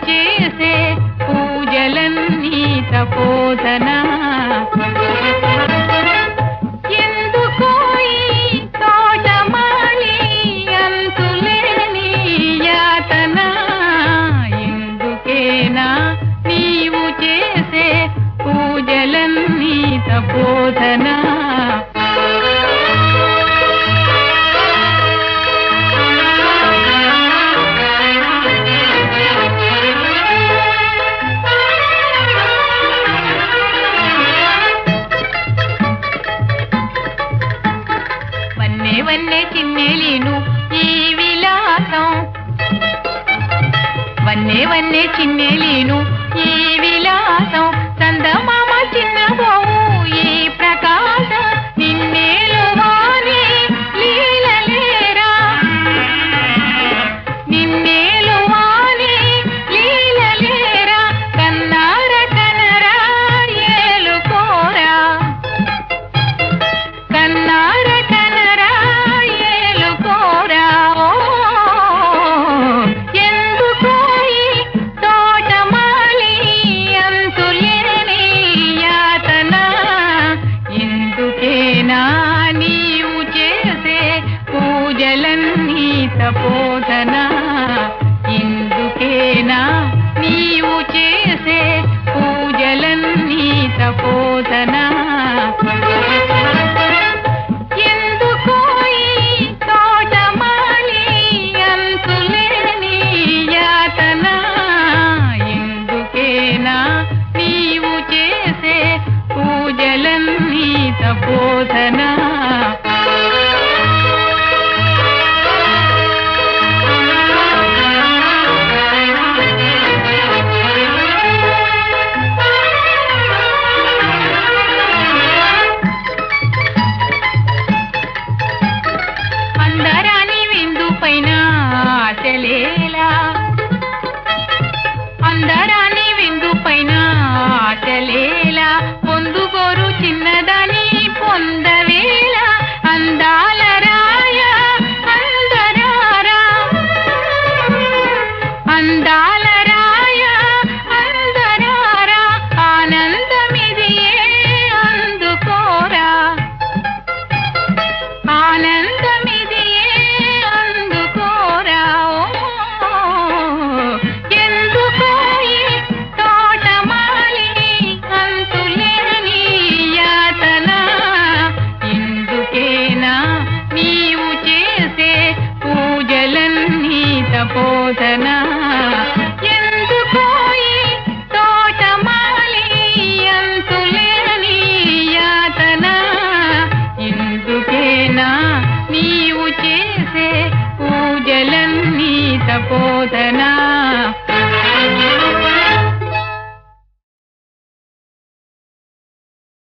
చేసే పూజలన్నీ తపోధనా ఎందుకో ఈ తోటమాలి అంతులేని యాతన ఎందుకేనా నీవు చేసే పూజలన్నీ తపోధనా వన్నె చిన్నెలీను ఈ విలాసం వన్నె చిన్నెలీను ఈ విలాసం చందమామ చిన్నబోవు ఈ ప్రకాశం నిన్నేలువానే లీలలేరా నిన్నేలువానే లీలలేరా కన్నార కనరా ఏలుకోరా కన్నార నీవు చేసే పూజలన్నీ తపోధనా ఎందుకేనా నీవు చేసే పూజలన్నీ తపోధనా ఎందుకో ఈ తోటమాలి అంతులేని యాతన ఎందుకేనా నీవు చేసే పూజలన్నీ తపోధనా అందరాని విందు పైన ఆశలేలా అందరాని విందు పైన ఆశలేలా పొందుగోరు చిన్నదాని పొందవేళ అందాల రాయ అందరారా అందాల రాయ అందరారా ఆనందమిదియే అందుకోరా ఆనందమిదియే అందుకోరా ఎందుకో ఈ తోటమాలి అంతులేని యాతన ఎందుకేనా నీవు చేసే పూజలన్నీ తపోధనా ఎందుకో ఈ తోటమాలి అంతులేని యాతన ఎందుకేనా నీవు చేసే పూజలన్నీ తపోధనా